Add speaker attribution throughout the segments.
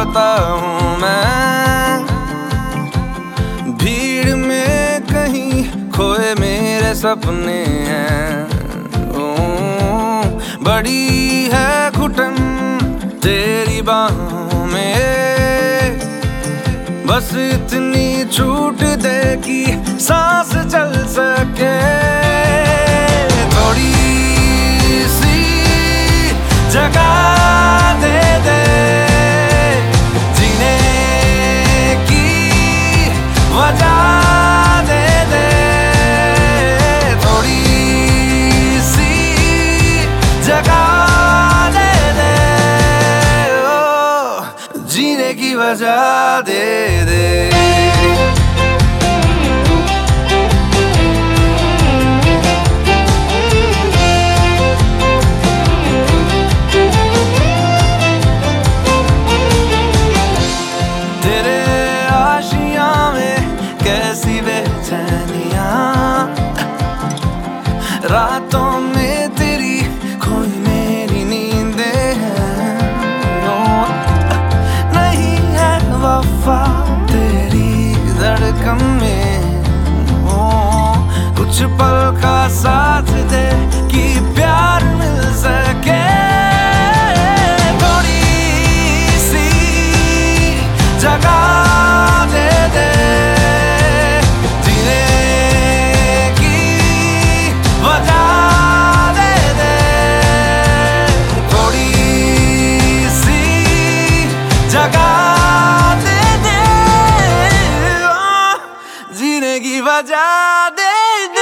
Speaker 1: आता हूँ मैं, भीड़ में कहीं खोए मेरे सपने हैं। बड़ी है घुटन तेरी बाहों में, बस इतनी छूट दे कि सांस चल सके। थोड़ी सी जगह दे दे जीने की वजह दे दे, थोड़ी सी जगह दे दे, ओ जीने की वजह दे दे। कैसी बेचैनियां रातों में तेरी खोई मेरी नींदें हैं। नहीं है वफा तेरी धड़कन में, कुछ पल का साथ दे कि प्यार मिल सके। थोड़ी सी जगह दे दे की वजह दे दे।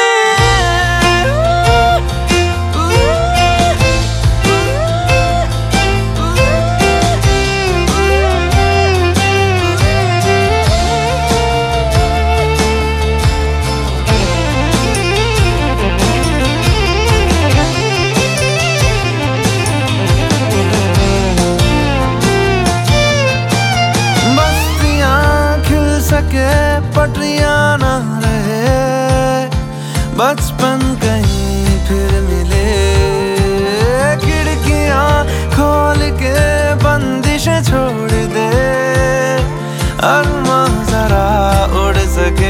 Speaker 1: बस्तियां खिल सके पटरियां ना रहे, बचपन कहीं फिर मिले, खिड़कियां खोल के बंदिशें छोड़ दे, अरमां जरा उड़ सके।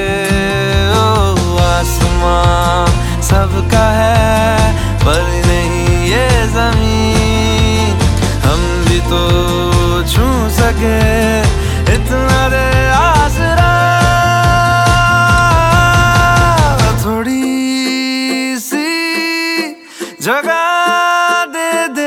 Speaker 1: ओ आसमां सबका है पर नहीं ये जमीन, हम भी तो छू सके इतना दे आसरा। जगह दे दे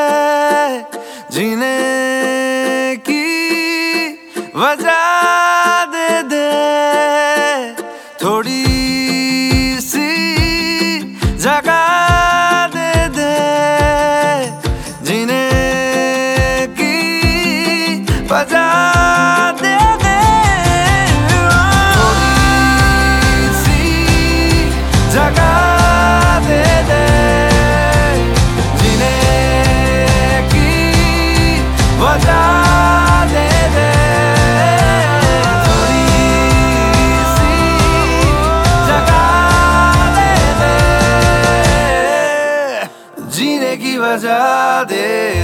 Speaker 1: जीने की वजह दे दे, थोड़ी सी जगह दे दे जीने की वजह दे दे, थोड़ी सी जगह दे दे जीने की वजह दे।